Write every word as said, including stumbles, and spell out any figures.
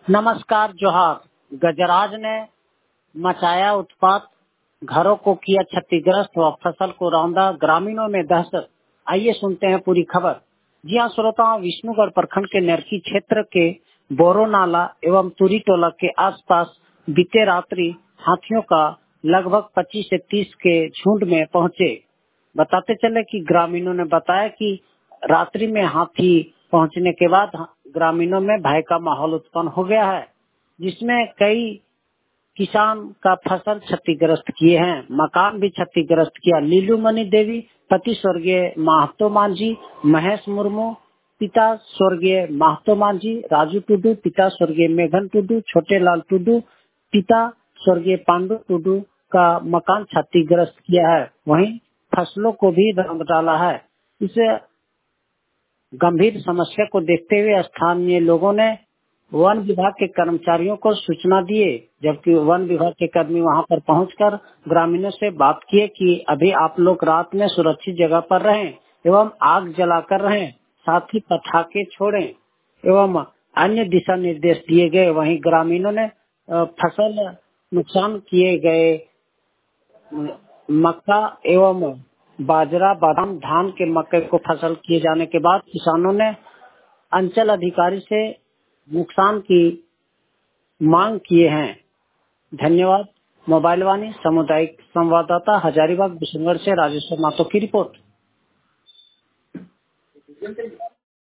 नमस्कार जोहार। गजराज ने मचाया उत्पात, घरों को किया क्षतिग्रस्त व फसल को रौंदा ग्रामीणों में दहशत। आइए सुनते हैं पूरी खबर। जी हाँ श्रोताओं, विष्णुगढ़ प्रखंड के नरकी क्षेत्र के बोरो नाला एवं तुरी टोला के आसपास बीते रात्रि हाथियों का लगभग पच्चीस से तीस के झुंड में पहुंचे। बताते चले कि ग्रामीणों ने बताया कि रात्रि में हाथी पहुंचने के बाद ग्रामीणों में भय का माहौल उत्पन्न हो गया है, जिसमें कई किसान का फसल क्षतिग्रस्त किए हैं, मकान भी क्षतिग्रस्त किया। लीलू मणि देवी पति स्वर्गीय महतो मांझी, महेश मुर्मू पिता स्वर्गीय महतो मांझी, राजू टुडू पिता स्वर्गीय मेघन टुडू, छोटे लाल टुडू पिता स्वर्गीय पांडु टुडू का मकान क्षतिग्रस्त किया है। वहीं फसलों को भी रौंद डाला है। इसे गंभीर समस्या को देखते हुए स्थानीय लोगों ने वन विभाग के कर्मचारियों को सूचना दिए, जबकि वन विभाग के कर्मी वहां पर पहुंचकर ग्रामीणों से बात किए कि अभी आप लोग रात में सुरक्षित जगह पर रहें एवं आग जलाकर रहें, साथ ही पटाखे छोड़ें एवं अन्य दिशा निर्देश दिए गए। वहीं ग्रामीणों ने फसल नुकसान किए गए मक्का एवं बाजरा, बादाम, धान के मक्के को फसल किए जाने के बाद किसानों ने अंचल अधिकारी से नुकसान की मांग किए हैं। धन्यवाद। मोबाइल वाणी सामुदायिक संवाददाता हजारीबाग बिशनगढ़ से राजेश्वर मातो की रिपोर्ट।